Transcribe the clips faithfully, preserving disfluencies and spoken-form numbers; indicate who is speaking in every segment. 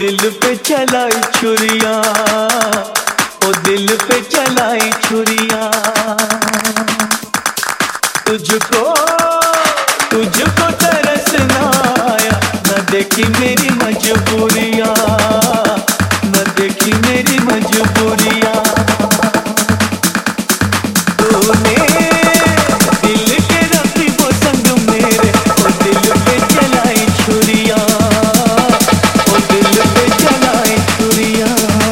Speaker 1: दिल पे चलाई छुरिया, ओ दिल पे चलाई छुरिया। तुझको तुझको तरसना आया, न देखी मेरी मजबूरियाँ, न देखी मेरी मजबूरियाँ। तूने दिल के रखी वो संग मेरे, ओ दिल पे चलाई छुरिया, ओ दिल पे चलाई छुरिया।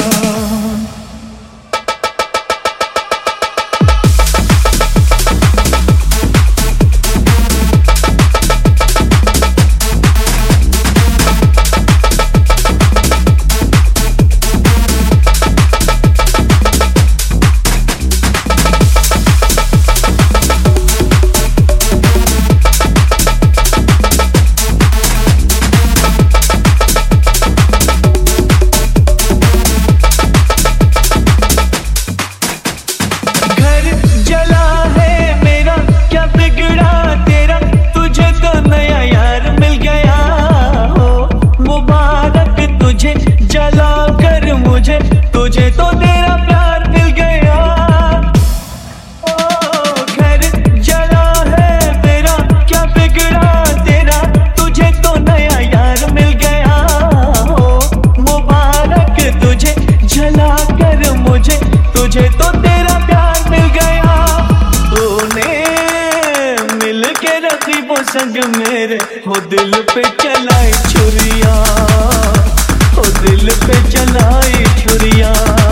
Speaker 1: तुझे तो तेरा प्यार मिल गया, ओ घर जला है मेरा, क्या बिगड़ा तेरा, तुझे तो नया यार मिल गया। ओ मुबारक तुझे जला कर मुझे, तुझे तो तेरा प्यार मिल गया। तूने मिल के रखी वो संग मेरे, हो दिल पे चलाई छुरिया, ओ दिल पे चलाई छुरिया।